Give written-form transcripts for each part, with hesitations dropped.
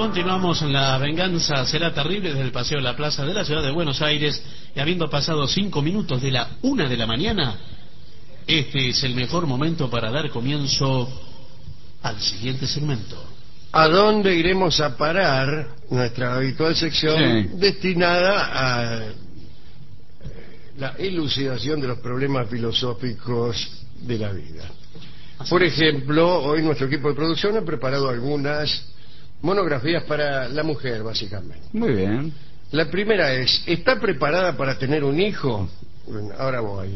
Continuamos en La Venganza Será Terrible desde el Paseo de la Plaza de la Ciudad de Buenos Aires, y habiendo pasado 5 minutos de la 1 de la mañana, este es el mejor momento para dar comienzo al siguiente segmento. ¿A dónde iremos a parar? Nuestra habitual sección destinada a la elucidación de los problemas filosóficos de la vida. Por ejemplo, hoy nuestro equipo de producción ha preparado algunas monografías para la mujer, básicamente. Muy bien. La primera es: ¿está preparada para tener un hijo? Bueno, ahora voy.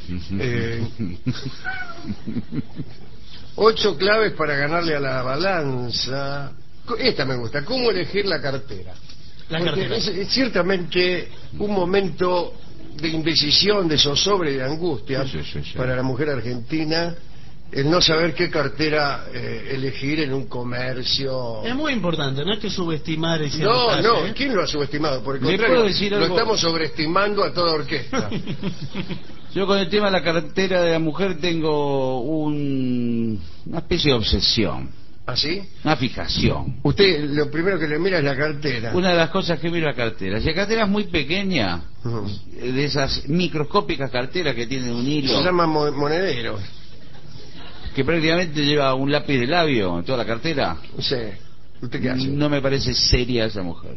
8 claves para ganarle a la balanza. Esta me gusta: ¿cómo elegir la cartera? Porque es ciertamente un momento de indecisión, de zozobra y de angustia para la mujer argentina, el no saber qué cartera elegir en un comercio. Es muy importante, no hay que subestimar ese detalle, No, ¿quién lo ha subestimado? Por el contrario, lo estamos sobreestimando a toda orquesta. Yo con el tema de la cartera de la mujer tengo una especie de obsesión. ¿Ah, sí? Una fijación. Usted lo primero que le mira es la cartera. Una de las cosas que miro la cartera. Si la cartera es muy pequeña, de esas microscópicas carteras que tienen un hilo, se llama monedero, que prácticamente lleva un lápiz de labio en toda la cartera. Sí. ¿Usted qué hace? No me parece seria esa mujer.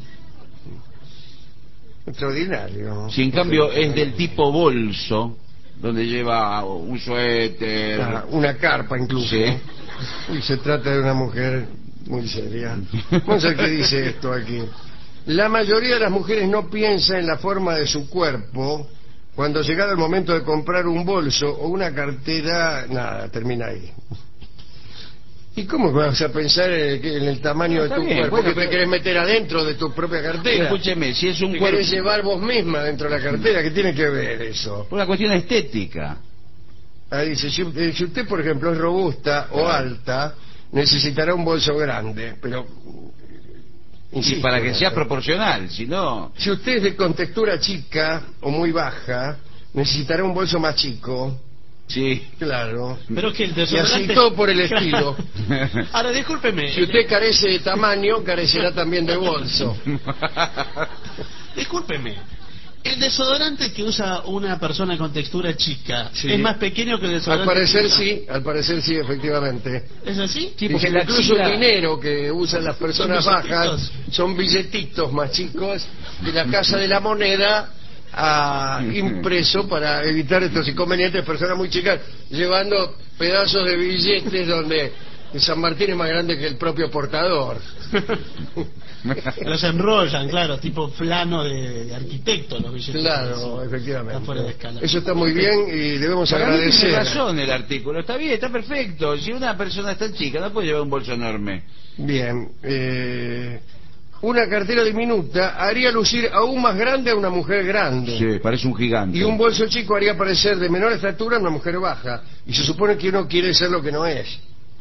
Extraordinario. Si en cambio es del tipo bolso, donde lleva un suéter, una carpa incluso. Sí. Y se trata de una mujer muy seria. Vamos a ver qué dice esto aquí. La mayoría de las mujeres no piensa en la forma de su cuerpo. Cuando llegado el momento de comprar un bolso o una cartera, nada, termina ahí. ¿Y cómo vas a pensar en el tamaño de tu cuerpo? Bueno, ¿qué te querés meter adentro de tu propia cartera? Escúcheme, si es un ¿Te cuerpo... querés llevar vos misma dentro de la cartera? ¿Qué tiene que ver eso? Una cuestión estética. Ahí dice, si usted, por ejemplo, es robusta o alta, necesitará un bolso grande, pero... Insisto, y para que sea proporcional, si no... Si usted es de contextura chica o muy baja, necesitará un bolso más chico. Sí. Claro. Pero que el desodorante... Y así todo por el estilo. Ahora, discúlpeme. Si usted carece de tamaño, carecerá también de bolso. Discúlpeme. El desodorante que usa una persona con textura chica es más pequeño que el desodorante. Al parecer sí, efectivamente. ¿Es así? Sí, porque incluso el dinero que usan las personas bajas son billetitos más chicos que la Casa de la Moneda ha impreso para evitar estos inconvenientes. Personas muy chicas llevando pedazos de billetes donde San Martín es más grande que el propio portador. Los enrollan, claro, tipo plano de arquitecto, los billetes. Claro, efectivamente. Está fuera de escala. Eso está muy bien y debemos agradecer. Tiene razón el artículo, está bien, está perfecto. Si una persona es tan chica, no puede llevar un bolso enorme. Bien, una cartera diminuta haría lucir aún más grande a una mujer grande. Sí, parece un gigante. Y un bolso chico haría parecer de menor estatura a una mujer baja. Y se supone que uno quiere ser lo que no es.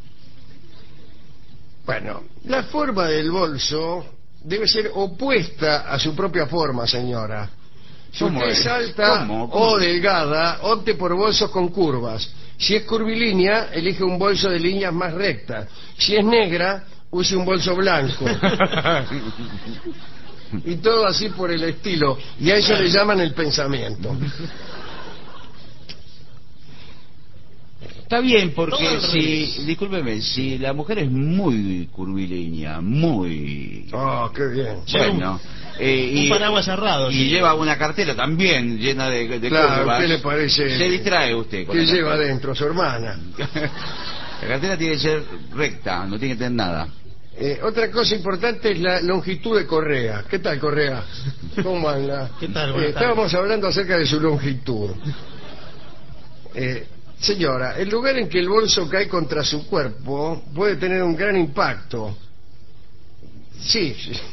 Bueno, la forma del bolso debe ser opuesta a su propia forma, señora. Si usted es alta o delgada, opte por bolsos con curvas. Si es curvilínea, elige un bolso de líneas más rectas. Si es negra, use un bolso blanco. Y todo así por el estilo. Y a eso le llaman el pensamiento. Está bien, porque discúlpeme, si la mujer es muy curvilínea, muy... Oh, qué bien. Bueno, un paraguas cerrado. Y lleva una cartera también llena de claro, curvas. ¿qué le parece? Se distrae usted. ¿Qué lleva adentro? Su hermana. La cartera tiene que ser recta, no tiene que tener nada. Otra cosa importante es la longitud de Correa. ¿Qué tal, Correa? ¿Cómo anda? ¿Qué tal? Estábamos hablando acerca de su longitud. Señora, el lugar en que el bolso cae contra su cuerpo puede tener un gran impacto. Sí.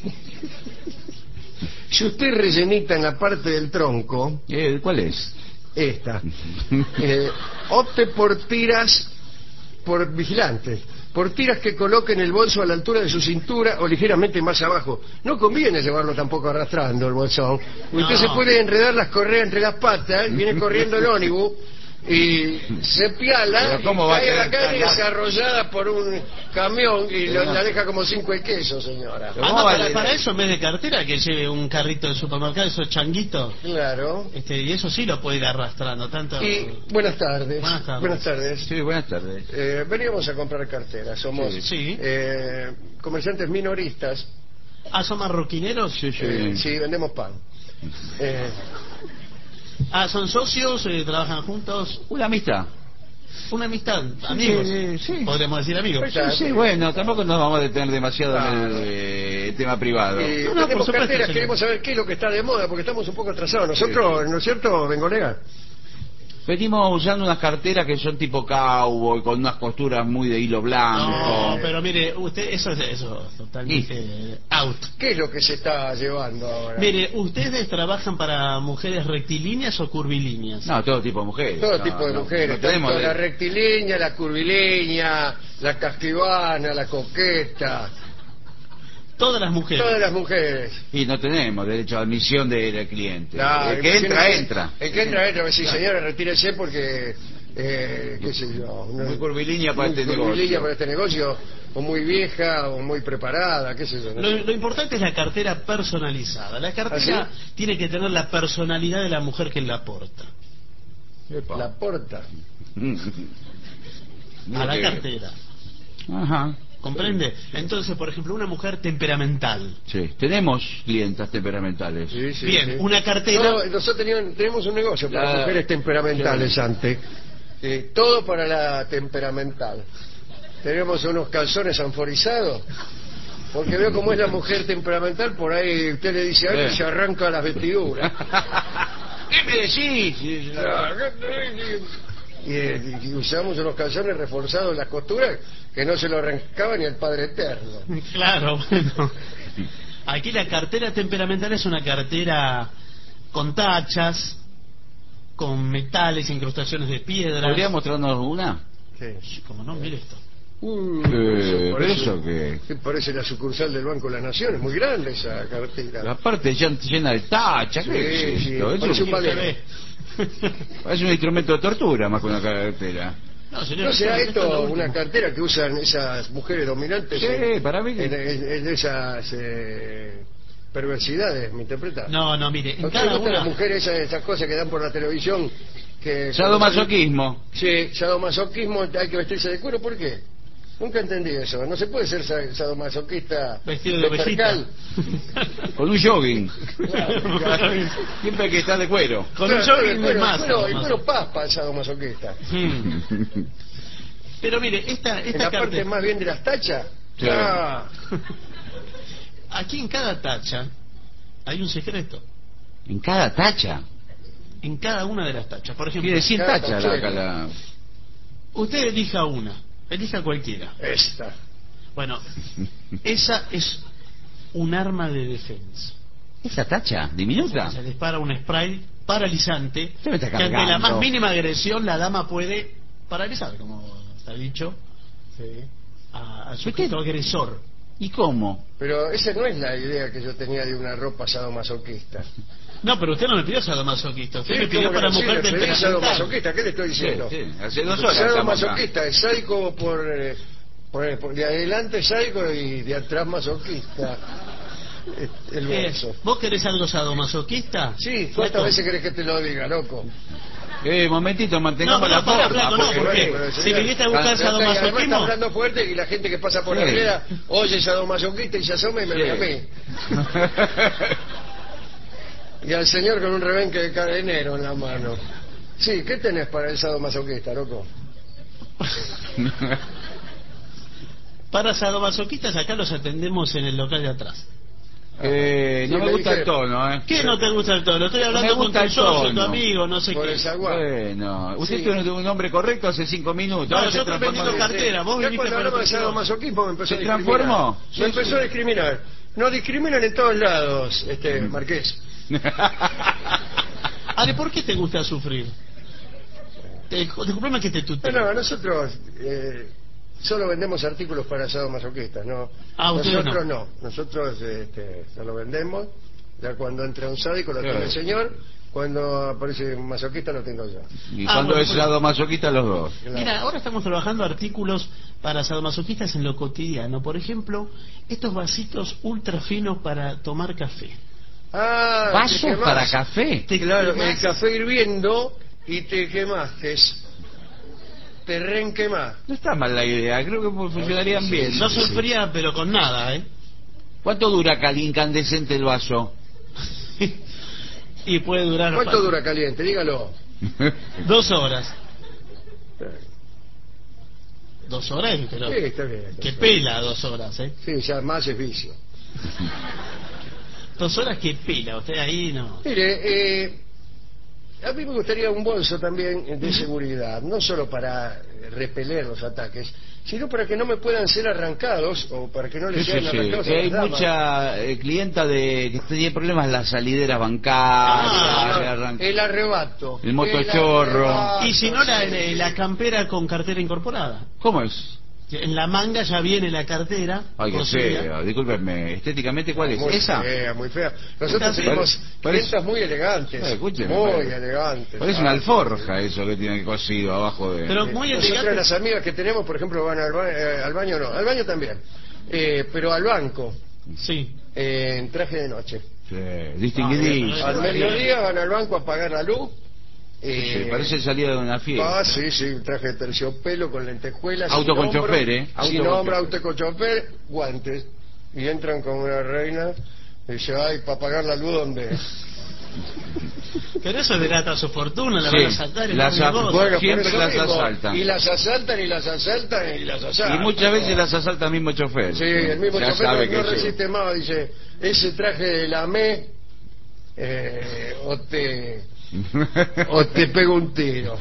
Si usted rellenita en la parte del tronco... ¿Cuál es? Esta. Opte por tiras, por vigilantes, por tiras que coloquen el bolso a la altura de su cintura o ligeramente más abajo. No conviene llevarlo tampoco arrastrando el bolsón. Usted se puede enredar las correas entre las patas, viene corriendo el ónibus y se piala Pero y ¿cómo va a cae a la quedar calle, tan es arrollada por un camión y Pero no. la deja como 5 el queso, señora. Pero Ah, ¿cómo no, vale? para eso en vez de cartera que lleve un carrito de supermercado, esos changuitos, Claro. y eso sí lo puede ir arrastrando, tanto... Y buenas tardes. Buenas tardes. Buenas tardes. Sí, buenas tardes. Veníamos a comprar carteras. Somos Sí. comerciantes minoristas. Ah, ¿son marroquineros? Sí, sí. Sí, vendemos pan. Ah, ¿son socios? ¿Trabajan juntos? Una amistad. Una amistad, amigos. Sí. Podríamos decir amigos. Pues, Sí, bueno, tampoco nos vamos a detener demasiado en el tema privado. Y No, por vendemos supuesto, carteras, señor. queremos saber qué es lo que está de moda, porque estamos un poco atrasados. Nosotros, ¿no es cierto, Bengolega? Venimos usando unas carteras que son tipo cowboy, con unas costuras muy de hilo blanco. No, pero mire, usted, eso es totalmente out. ¿Qué es lo que se está llevando ahora? Mire, ¿ustedes trabajan para mujeres rectilíneas o curvilíneas? No, todo tipo de mujeres. Todo No, tipo de no, mujeres, no tenemos tanto de- la rectilínea, la curvilínea, la casquivana, la coqueta, Todas las mujeres. todas las mujeres. Y no tenemos derecho a admisión del cliente. Claro, El que entra, imagínate, entra. El que entra, entra. Sí, señora, retírese porque, qué sé yo. Muy curvilínea para muy este curvilínea negocio. para este negocio, o muy vieja, o muy preparada, qué sé yo. ¿no? Lo importante es la cartera personalizada. La cartera ¿Ah, tiene que tener la personalidad de la mujer que la porta. Epa. La porta. A la Que- cartera. Ajá. ¿Comprende? Entonces, por ejemplo, una mujer temperamental. Sí, tenemos clientas temperamentales. Sí, sí, Bien, sí. una cartera... No, nosotros tenemos un negocio para La- mujeres temperamentales antes. Todo para la temperamental. Tenemos unos calzones anforizados. Porque veo cómo es la mujer temperamental, por ahí usted le dice algo y Sí. se arranca las vestiduras. ¿Qué me decís? Y usamos unos calzones reforzados en las costuras que no se lo arrancaba ni el Padre Eterno. Claro, bueno. Aquí la cartera temperamental es una cartera con tachas, con metales, incrustaciones de piedra. ¿Podría mostrarnos una? Sí. Como no, mire esto. ¿Pero eso qué? que parece la sucursal del Banco de la Nación, es muy grande esa cartera. La parte llena de tachas, Sí, ¿qué es sí, esto? parece un Eso ballet. es un instrumento de tortura más que una cartera. No, señor, ¿No será esto es lo esto último. una cartera que usan esas mujeres dominantes Sí, para mí que- en esas perversidades, me interpreta? No, mire, en ¿No te cada gustan las una... mujeres esas cosas que dan por la televisión? Que Sadomasoquismo. Sí, sadomasoquismo, hay que vestirse de cuero, ¿por qué? Nunca entendí eso, no se puede ser sadomasoquista Vestido de ovejita. percal. Con un jogging. Claro. Siempre que está de cuero. Con un jogging de Pero masa. pero papa el sadomasoquista. Mm. Pero mire, esta En la parte cartera... más bien de las tachas. Sí. Ah, Aquí en cada tacha hay un secreto. En cada tacha. En cada una de las tachas. Por ejemplo, Tiene 100 Cada tachas tachera. la... usted elija una. Elija cualquiera. esta. Bueno, esa es un arma de defensa. ¿Esa tacha? ¿Diminuta? Se dispara un spray paralizante Usted me está que ante la cargando. más mínima agresión la dama puede paralizar, como está dicho, al sujeto agresor. ¿Y cómo? Pero esa no es la idea que yo tenía de una ropa sadomasoquista. No, pero usted no me pidió sadomasoquista, usted me pidió ¿cómo para que no? Sí, mujer le pedí temperamental. sadomasoquista, ¿qué le estoy diciendo? Sí, hace 2 horas estamos acá. Sadomasoquista es sádico por de adelante sádico y de atrás masoquista. El verso. ¿Vos querés algo sadomasoquista? Sí, ¿cuántas Flaco. veces querés que te lo diga, loco? Momentito, mantengamos No, la pará, forma. flaco, no, porque- porque Pero, si señor, viniste a buscar además está sadomasoquismo... hablando fuerte y la gente que pasa por la Sí. vereda oye sadomasoquista y se asoma y me ve a mí. Y al señor con un rebenque de cadenero en la mano. Sí, ¿qué tenés para el sadomasoquista, loco? Para sadomasoquistas acá los atendemos en el local de atrás. no Sí, me me gusta dije- el tono, ¿Qué no te gusta el tono? Estoy hablando me con gusta tu el socio, tu tono. amigo, no sé Por qué. el zaguán. Bueno, usted Sí. tiene un nombre correcto hace 5 minutos. No, ahora yo se estoy transformó vendiendo en- cartera, vos Ya viniste cuando por hablamos de otro lado. sadomasoquismo me empezó ¿Se a discriminar. transformó? Me empezó a discriminar. Nos discriminan en todos lados, Marqués. Ale, ¿por qué te gusta sufrir? Disculpame que te tuteo. No, nosotros solo vendemos artículos para sadomasoquistas, ¿no? Ah, ustedes nosotros no. Nosotros solo vendemos. Ya cuando entra un sádico lo tiene el señor. Cuando aparece masoquista lo tengo yo. Y cuando bueno, es sadomasoquista los dos. Claro. Mira, ahora estamos trabajando artículos para sadomasoquistas en lo cotidiano. Por ejemplo, estos vasitos ultra finos para tomar café. Ah, ¿Vasos te quemás. para café? Claro, el quemás. café hirviendo y te quemaste. Te reenquemás. No está mal la idea, creo que funcionarían bien. No se enfría, pero con nada, ¿eh? ¿Cuánto dura incandescente el vaso? Y puede durar... ¿Cuánto dura caliente? Dígalo. 2 horas. 2 horas, pero... Sí, está bien. Que pela 2 horas, ¿eh? Sí, ya más es vicio. 2 horas que pela, usted ahí no... Mire, a mí me gustaría un bolso también de seguridad, no solo para repeler los ataques, sino para que no me puedan ser arrancados o para que no les Sí, sean sí, sí. arrancados a Que hay las damas. mucha clienta que tiene problemas en las salideras bancarias, le arranca- El arrebato. El motochorro. arrebato, Y si no, sí. la campera con cartera incorporada. ¿Cómo es? En la manga ya viene la cartera. Ay, qué cosida. feo, discúlpenme. Estéticamente, ¿cuál es? Muy ¿Esa? fea, muy fea. Nosotros Esta- tenemos Parece- clientas muy elegantes. Escúcheme, muy parece- elegantes. Parece una alforja eso que tiene cosido abajo de... Pero muy Nosotras elegante. las amigas que tenemos, por ejemplo, van al baño, no, al baño también, pero al banco, Sí. en traje de noche. Sí, distinguidísimo. Al mediodía van al banco a pagar la luz. Sí, parece salida de una fiesta. Sí, sí, un traje de terciopelo con lentejuelas. Auto sin con hombro, chofer, ¿eh? Sin Auto con hombro, chofer. auto con chofer, guantes. Y entran con una reina y dice, ay, para pagar la luz, ¿dónde? Pero eso delata su fortuna, la Sí, van a saltar en las un a- negocio. Bueno, por Siempre eso las mismo. asaltan. Y las asaltan, y las asaltan, y las asaltan. Y muchas veces las asalta el mismo chofer. Sí, el mismo Ya chofer sabe no que sí. resiste más, dice, ese traje de la ME, o te pego un tiro.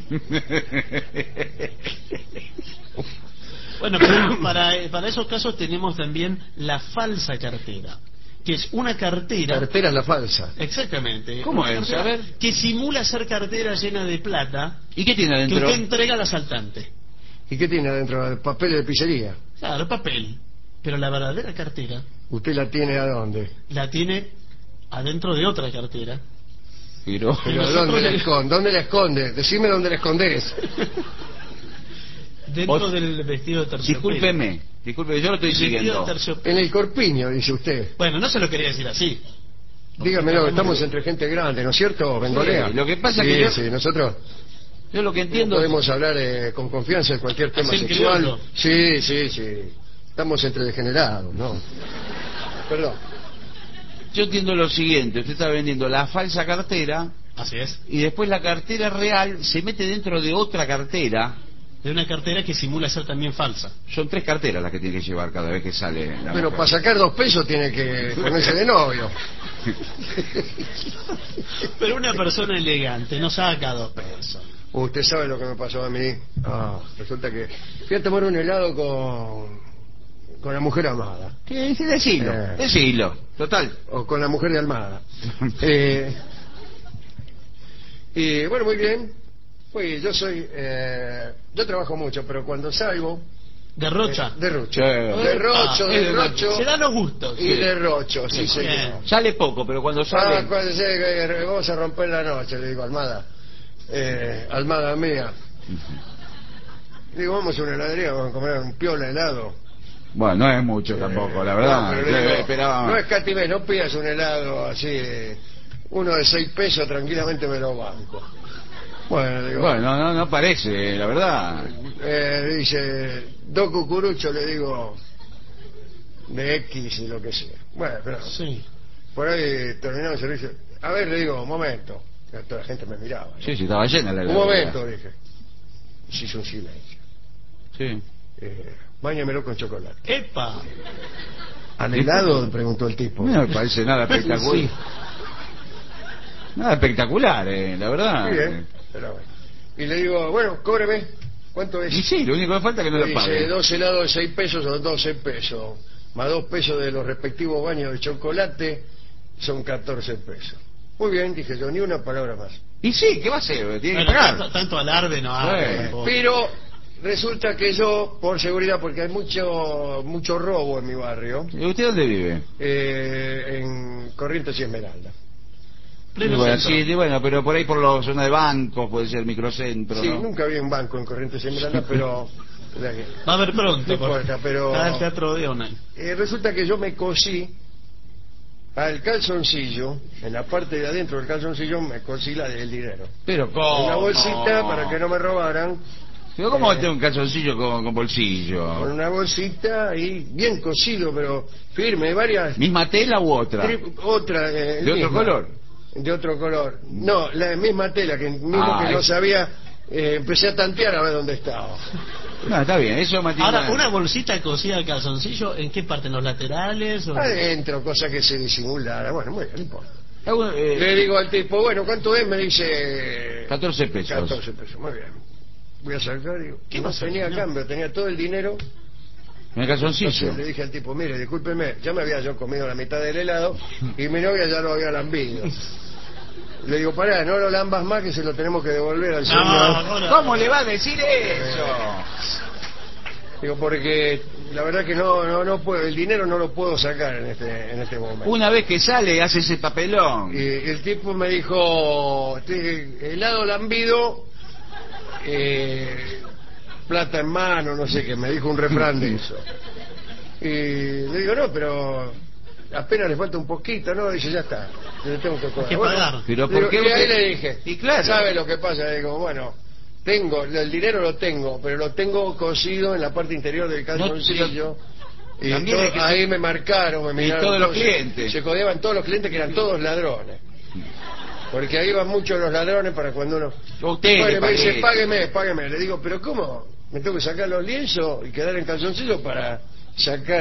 Bueno, pero para esos casos tenemos también la falsa cartera, que es una cartera... Cartera es la falsa. Exactamente. ¿Cómo Una es? cartera A ver. Que simula ser cartera llena de plata ¿Y qué tiene que adentro? usted entrega al asaltante. ¿Y qué tiene adentro? Papel de pizzería. Claro, papel. Pero la verdadera cartera ¿Usted la tiene a dónde? la tiene adentro de otra cartera. Pero... Pero nosotros ¿dónde la le- esconde? ¿Dónde la esconde? Decime dónde la escondes. Dentro Vos- del vestido de terciopelo. Discúlpeme, yo lo estoy El vestido de siguiendo. terciopelo. En el corpiño, dice usted. Bueno, no se lo quería decir así. Dígamelo, estamos entre gente grande, ¿no es cierto, Bengolea? Sí, lo que pasa Sí, que yo- sí, nosotros Yo lo que no entiendo... podemos hablar con confianza de cualquier tema Así en sexual. criollo. Sí, sí, sí. Estamos entre degenerados, ¿no? Perdón. Yo entiendo lo siguiente, usted está vendiendo la falsa cartera Así es. y después la cartera real se mete dentro de otra cartera. De una cartera que simula ser también falsa. Son 3 carteras las que tiene que llevar cada vez que sale la Pero mujer. para sacar 2 pesos tiene que ponerse de novio. Pero una persona elegante no saca 2 pesos. Usted sabe lo que me pasó a mí. Resulta que fui a tomar un helado con la mujer amada. ¿Qué? Decilo, decilo. Total. O con la mujer de Almada. Y bueno, muy bien. Yo trabajo mucho, pero cuando salgo... Derrocha. derrocho. Sí. Derrocho. Se dan los gustos. Y derrocho, sí, Bien. señor. Sale poco, pero cuando sale... Cuando llegue, vamos a romper la noche, le digo, Almada. Almada mía. Digo, vamos a una heladería, vamos a comer un piola helado. Bueno, no es mucho tampoco, la verdad. No, pero le Yo digo, esperaba no más. escatimé, no pidas un helado así, uno de 6 pesos, tranquilamente me lo banco. Bueno, digo, Bueno, no parece, la verdad. dice, 2 cucuruchos, le digo, de X y lo que sea. Bueno, pero Sí. por ahí terminamos el servicio. A ver, le digo, un momento. Toda la gente me miraba. ¿no? Sí, estaba llena la Un heladera. momento, dije. Y se hizo un silencio. Sí. Báñamelo con chocolate. ¡Epa! ¿Al helado? Preguntó el tipo. No me parece nada espectacular. Sí. Nada espectacular, la verdad. Bien, pero bueno. Y le digo, bueno, cóbreme. ¿Cuánto es? Y sí, lo único que falta es que no lo Dice, pague. 2 helados de 6 pesos son 12 pesos. Más 2 pesos de los respectivos baños de chocolate son 14 pesos. Muy bien, dije yo, ni una palabra más. Y sí, ¿qué va a hacer? Tiene que Bueno, pagar. tanto alarde no hay. Bueno, tampoco. Pero resulta que yo, por seguridad, porque hay mucho robo en mi barrio, ¿Y usted dónde vive? en Corrientes y Esmeralda. Pleno bueno, centro. sí, bueno, pero por ahí por la zona de bancos, puede ser microcentro, Sí, ¿no? nunca vi un banco en Corrientes Esmeralda, pero... Va a haber pronto. No importa, pero... Está el Teatro Odeón ahí. resulta que yo me cosí al calzoncillo, en la parte de adentro del calzoncillo me cosí el dinero. Pero ¿cómo? Una bolsita para que no me robaran, Pero ¿cómo tengo un calzoncillo con bolsillo? con una bolsita ahí, bien cosido, pero firme, varias... ¿Misma tela u otra? Otra, ¿De otro misma. color? De otro color. No, la misma tela, que mismo que no es- sabía, empecé a tantear a ver dónde estaba. No, está bien, eso mantiene... Ahora, una bolsita cosida al calzoncillo, ¿en qué parte? ¿En los laterales? O... Adentro, cosa que se disimulara. Bueno, muy bien, no importa. Hago, Le digo al tipo, bueno, ¿cuánto es? Me dice... 14 pesos. 14 pesos, muy bien. Voy a sacar, digo, ¿Qué no pasó, tenía señor? cambio, tenía todo el dinero. En el calzoncillo. Entonces le dije al tipo, mire, discúlpeme, ya me había yo comido la mitad del helado y mi novia ya lo había lambido. Le digo, pará, no lo lambas más que se lo tenemos que devolver al señor. no. ¿Cómo le va a decir eso? Digo, porque la verdad que no puedo, el dinero no lo puedo sacar en este momento. Una vez que sale, hace ese papelón. Y el tipo me dijo, helado lambido, plata en mano, no sé qué, me dijo un refrán de eso. Y le digo, no, pero apenas le falta un poquito, ¿no? Dice, ya está, le tengo que Hay cobrar. que pagar. Pero Digo, ¿por qué? y ahí le dije, Y claro. ¿sabe lo que pasa? Digo, bueno, el dinero lo tengo, pero lo tengo cosido en la parte interior del calzoncillo. Y También hay que ahí ser- me marcaron, me miraron. todos los todos, clientes. Se codeaban todos los clientes que eran todos ladrones. Porque ahí van muchos los ladrones para cuando uno... Usted Bueno, le me dice, parece. págueme. Le digo, ¿pero cómo? ¿Me tengo que sacar los lienzos y quedar en calzoncillo para sacar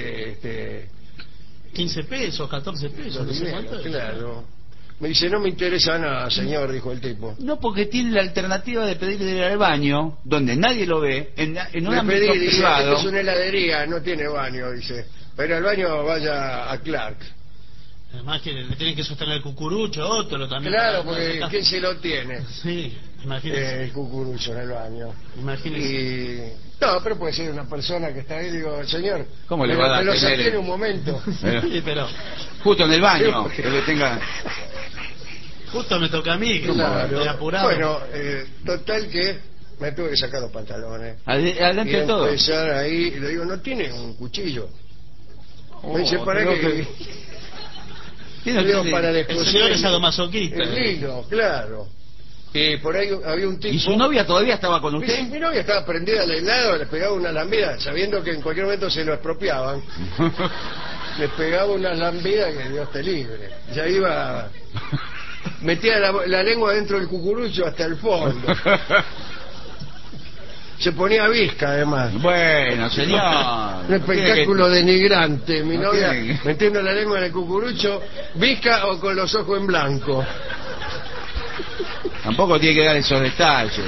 15 pesos, 14 pesos, los no sé dineros? cuánto. Claro. Me dice, no me interesa nada, señor, dijo el tipo. No, porque tiene la alternativa de pedirle de ir al baño, donde nadie lo ve, en un Le ámbito pedí, dice, privado. esto es una heladería, no tiene baño, dice. Pero al baño vaya a Clark. Además que le tienen que sostener el cucurucho, otro también. Claro, para- porque para- ¿quién se lo tiene? Sí, imagínese. El cucurucho en el baño. Imagínese. Y... No, pero puede ser una persona que está ahí, digo, señor, ¿Cómo le me va a lo- dar me lo tener saqué en el- un momento. Sí, pero Justo en el baño, que le tenga... justo me toca a mí, que Claro. estoy apurado. Bueno, total que me tuve que sacar los pantalones. Adelante Y de todo. empezar ahí, y le digo, ¿no tiene un cuchillo? Me dice, ¿para creo qué? Tiene Le digo, usted- para el descoser señor es sadomasoquista. el hilo, claro. Y por ahí había un tipo... ¿Y su novia todavía estaba con Mi, usted? mi novia estaba prendida al helado, le pegaba una lambida, sabiendo que en cualquier momento se lo expropiaban. Le pegaba una lambida que Dios te libre. Ya iba... Metía la lengua dentro del cucurucho hasta el fondo. Se ponía visca, además. Bueno, señor. Un espectáculo denigrante. Mi No novia tiene- metiendo la lengua en el cucurucho, visca o con los ojos en blanco. Tampoco tiene que dar esos detalles.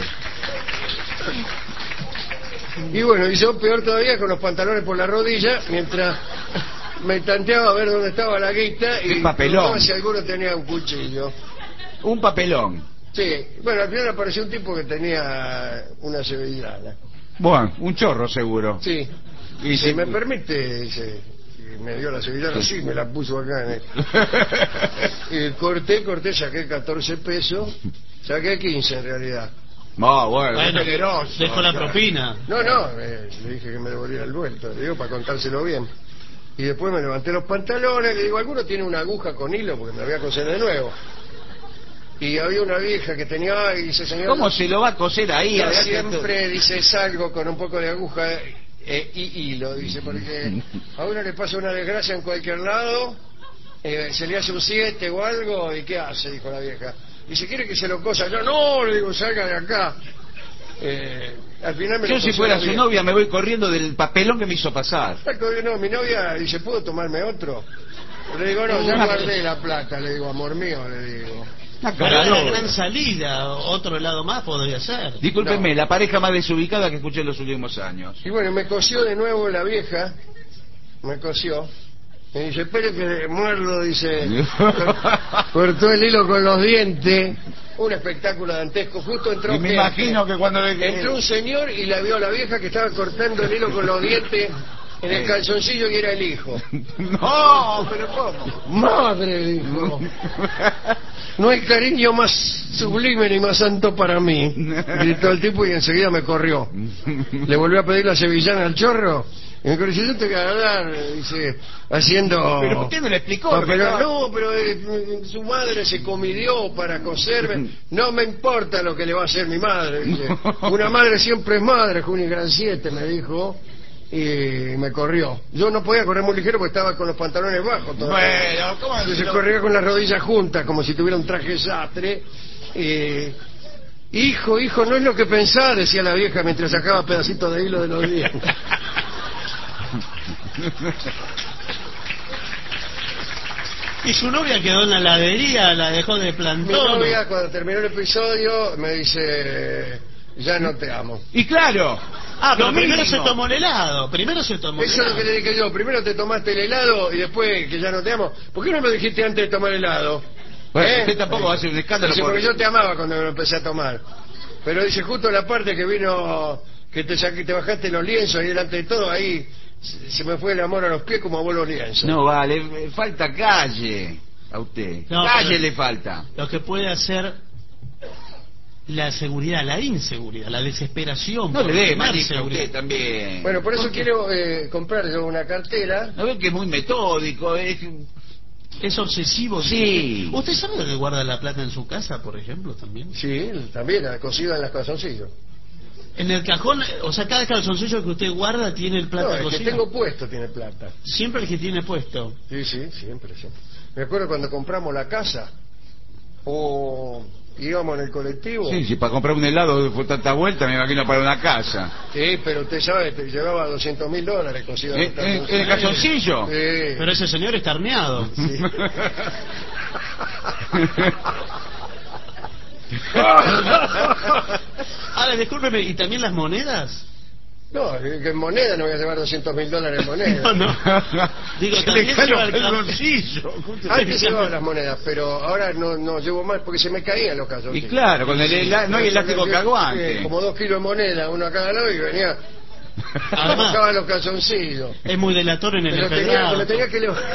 Y bueno, y yo peor todavía con los pantalones por la rodilla, mientras me tanteaba a ver dónde estaba la guita y Qué papelón. preguntaba si alguno tenía un cuchillo. Un papelón. Sí, bueno, al final apareció un tipo que tenía una sevillana. Bueno, un chorro seguro. Sí, Y y si- si me permite, dice, y me dio la sevillana, sí, me la puso acá en el... Y corté, saqué 14 pesos, saqué 15 en realidad. No, bueno, Bueno, generoso. dejó la propina. No, le dije que me devolviera el vuelto, le digo para contárselo bien. Y después me levanté los pantalones, le digo, ¿alguno tiene una aguja con hilo? Porque me voy a coser de nuevo. Y había una vieja que tenía, y dice, señor... ¿Cómo se lo va a coser ahí? Yo adelante de todo? siempre, dice, salgo con un poco de aguja y hilo, dice, porque a uno le pasa una desgracia en cualquier lado, se le hace un 7 o algo, ¿y qué hace? Dijo la vieja. Dice, ¿quiere que se lo cosa? Yo, no, le digo, salga de acá. Al final me Yo lo si cosió fuera la su vieja. novia me voy corriendo del papelón que me hizo pasar. No, mi novia dice, ¿puedo tomarme otro? Le digo, no, ya guardé la plata, le digo, amor mío, le digo. Una Pero era la caradora. gran salida, otro lado más podría ser. Discúlpeme, No. la pareja más desubicada que escuché en los últimos años. Y bueno, me cosió de nuevo la vieja, me cosió. Me dice, espere que muerdo, dice. Cortó el hilo con los dientes. Un espectáculo dantesco. Justo entró Y me gente. imagino que cuando le... Entró un señor y la vio a la vieja que estaba cortando el hilo con los dientes en el calzoncillo y era el hijo. No, pero ¿cómo? Madre, dijo. No hay cariño más sublime ni más santo para mí. Gritó el tipo y enseguida me corrió. Le volvió a pedir la sevillana al chorro. Y me dice, yo te voy a dar, dice, haciendo... ¿Pero usted no le explicó? No, pero su madre se comidió para coserme. No me importa lo que le va a hacer mi madre. Dice. Una madre siempre es madre, Juni Gran 7, me dijo. Y me corrió. Yo no podía correr muy ligero porque estaba con los pantalones bajos todavía. Bueno, ¿cómo Entonces corría con las rodillas juntas, como si tuviera un traje sastre. Hijo, no es lo que pensaba, decía la vieja mientras sacaba pedacitos de hilo de los dientes. Y su novia quedó en la heladería, la dejó de plantón. Mi novia, cuando terminó el episodio, me dice, ya no te amo. Y claro. Pero lo primero mínimo. se tomó el helado. Primero se tomó el Eso es helado. lo que le dije yo. Primero te tomaste el helado y después que ya no te amo. ¿Por qué no me dijiste antes de tomar el helado? Bueno, usted tampoco va a hacer un escándalo. Dice, porque yo te amaba cuando me lo empecé a tomar. Pero dice, justo la parte que vino, que te bajaste los lienzos ahí delante de todo, ahí se me fue el amor a los pies como a vos los lienzos. No, vale, falta calle a usted. No, Calle pero- le falta. Lo que puede hacer la seguridad, la inseguridad, la desesperación. No por le dé tener manija a seguridad. usted también. Bueno, por eso ¿Por qué? quiero comprar yo una cartera. ¿No ve que es muy metódico? Es obsesivo. Sí. ¿Usted sabe dónde guarda la plata en su casa, por ejemplo, también? Sí, también, cosida en las calzoncillos. En el cajón, o sea, cada calzoncillo que usted guarda tiene el plata No, el que cocida. tengo puesto tiene plata. Siempre el que tiene puesto. Sí, siempre. Me acuerdo cuando compramos la casa, o íbamos en el colectivo. Sí, si para comprar un helado fue tanta vuelta, me imagino para una casa. Sí, pero usted sabe, te llevaba $200.000 cosido en ¿En el calzoncillo? Sí. Pero ese señor está arneado. Sí. Ahora, discúlpeme, ¿y también las monedas? No, que en moneda no voy a llevar $200.000 en moneda. No, no. Digo, Se también le cae lleva el el calzoncillo. Antes llevaba las monedas, pero ahora no llevo más porque se me caían los Y calzoncillos. claro, con no hay elástico que aguante. Como 2 kilos de moneda, uno a cada lado y venía. Además, Buscaba los calzoncillos. es muy delator en el Me lo empedrado. tenía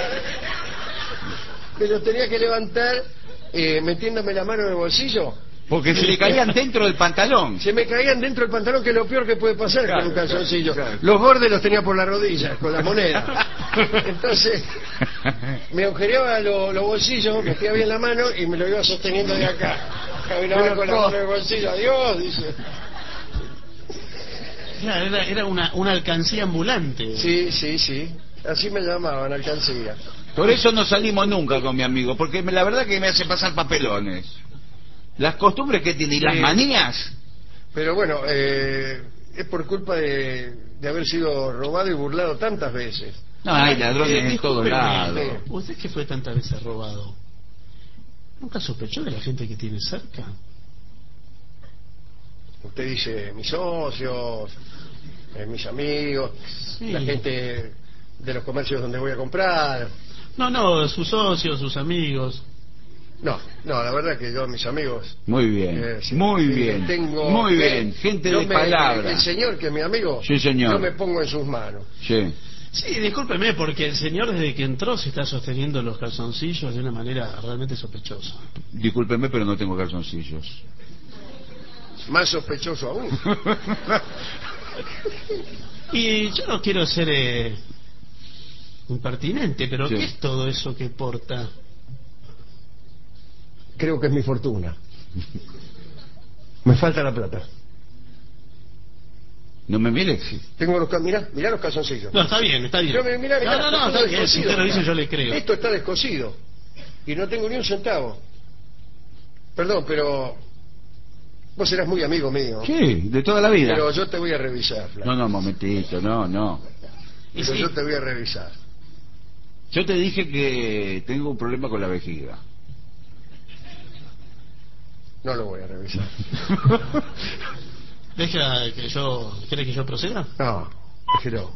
que levantar metiéndome la mano en el bolsillo. Porque se le caían dentro del pantalón. Se me caían dentro del pantalón, que es lo peor que puede pasar Claro, con un calzoncillo. claro. Los bordes los tenía por la rodilla, con la moneda. Entonces, me agujereaba los bolsillos, metía bien la mano y me lo iba sosteniendo de acá. Caminaba con la mano en el bolsillo. Adiós, dice. Claro, era una alcancía ambulante. Sí. Así me llamaban, alcancía. Por eso no salimos nunca con mi amigo, porque la verdad que me hace pasar papelones. Las costumbres que tiene y las manías. Pero bueno, es por culpa de haber sido robado y burlado tantas veces. No, hay ladrones en todos Discúlpeme, lados. ¿usted que fue tantas veces robado? ¿Nunca sospechó de la gente que tiene cerca? Usted dice, mis socios, mis amigos, Sí. la gente de los comercios donde voy a comprar. No, sus socios, sus amigos. No, la verdad que yo a mis amigos... Muy bien, sí, muy sí, bien, tengo muy fe. bien, gente Yo de palabra. El señor que es mi amigo, Sí, señor. yo me pongo en sus manos. Sí. Sí, discúlpeme, porque el señor desde que entró se está sosteniendo los calzoncillos de una manera realmente sospechosa. Discúlpeme, pero no tengo calzoncillos. Más sospechoso aún. Y yo no quiero ser impertinente, pero Sí. ¿qué es todo eso que porta? Creo que es mi fortuna. Me falta la plata. No me mire. Tengo mirá los calzoncillos. No, está bien, está bien. Yo mirá, no, está está todo bien, si descosido. usted lo dice yo le creo. Esto está descosido. Y no tengo ni un centavo. Perdón, pero vos serás muy amigo mío. Sí, de toda la vida. Pero yo te voy a revisar, Flaco. No, momentito, no. Y Pero sí, yo te voy a revisar. Yo te dije que tengo un problema con la vejiga. No lo voy a revisar. deja que yo... ¿Quiere que yo proceda? No, déjelo.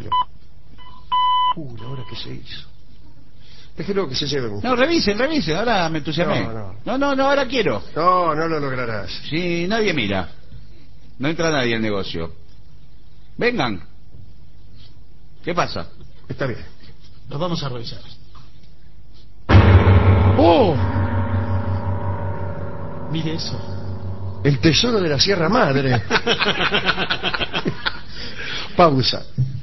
La hora que se hizo. Déjelo que se lleve. No, revisen, ahora me entusiasmé. No, ahora quiero. No lo lograrás. Si nadie mira, no entra nadie al negocio. Vengan. ¿Qué pasa? Está bien. Los vamos a revisar. ¡Oh! Mire eso. El tesoro de la Sierra Madre. Pausa.